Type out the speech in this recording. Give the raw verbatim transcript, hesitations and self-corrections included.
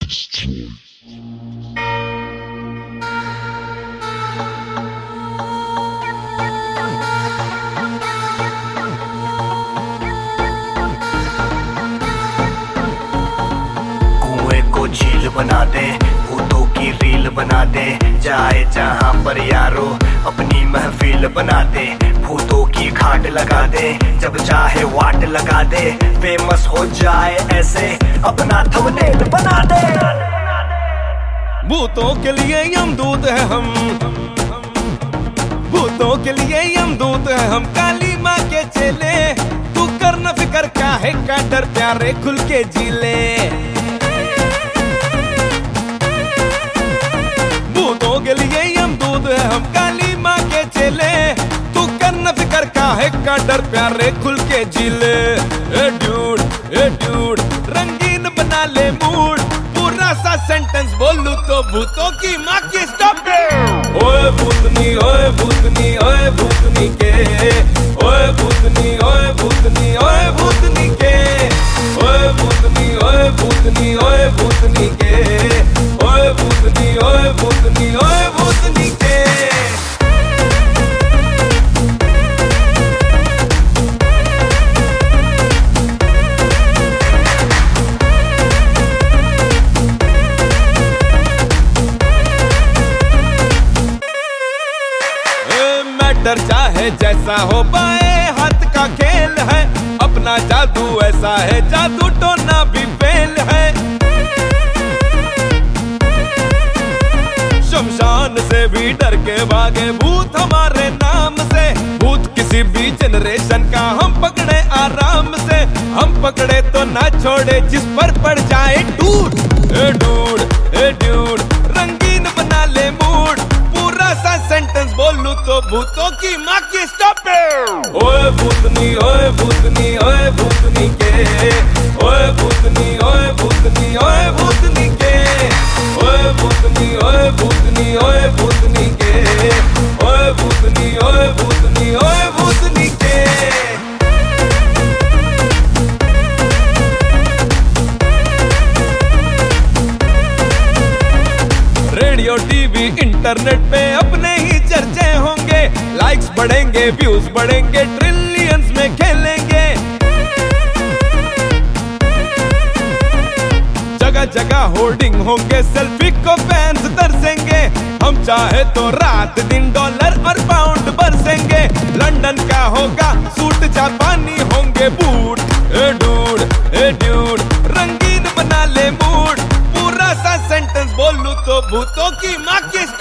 destroyed. कुएं को झील बना दे, भूतों की रील बना दे, जाए जहां पर यारो अपनी महफिल बना दे, भूतों की घाट लगा दे, जब चाहे वाट लगा दे, फेमस हो जाए ऐसे अपना थंबनेल बना दे। भूतों के लिए यमदूत है हम, भूतों के लिए यमदूत है हम, काली माँ के चेले, तू कर न फिकर काहे का डर, प्यारे खुल के जी ले। भूतों के लिए यमदूत है हम, काली माँ के चेले, तू कर न फिकर काहे का डर, प्यारे खुल के जी ले। ए ड्यूड, ए ड्यूड, रंगीन बना ले मूड, पूरा सा सेंटेंस बोलूं तो भूतों की माँ की स्टॉप दे। ओए भूतनी, ओए भूतनी, ओए भूतनी के, ओए भूतनी, ओए भूतनी, ओए भूतनी के, ओए भूतनी, ओए भूतनी, ओए भूतनी के, ओए भूतनी, ओए भूतनी, ओए भूतनी के। मैटर चाहे जैसा हो, बाएं हाथ का खेल है, अपना जादू ऐसा है, जादू टोना भी फेल है। शमशान से भी डर के भागे भूत हमारे नाम से, भूत किसी भी जनरेशन का हम पकड़े आराम से, हम पकड़े तो ना छोड़े जिस पर पड़ जाए टूट। ए डूड, ए ड्यूड, रंगीन बना ले मूड, पूरा सा सेंटेंस बोलूं तो भूतों की माँ की स्टॉप पे। ओए भूतनी, ओए भूतनी, ओए भूतनी के, ओए भूतनी, ओए भूतनी, ओए भूतनी के, ओए भूतनी, ओए भूतनी, ओए भूतनी के, ओए भूतनी, ओए भूतनी, ओए भूतनी के। रेडियो टीवी इंटरनेट पे अपने ही चर्चे होंगे, लाइक्स बढ़ेंगे, व्यूज बढ़ेंगे, ट्रिलियंस में खेलेंगे। जगह जगह होर्डिंग होंगे, सेल्फी को फैंस तरसेंगे, हम चाहे तो रात दिन डॉलर और पाउंड बरसेंगे। लंदन का होगा सूट, जापानी होंगे बूट। ए डूड, ए ड्यूड, रंगीन बना ले मूड, पूरा सा सेंटेंस बोलूं तो भूतों की माँ की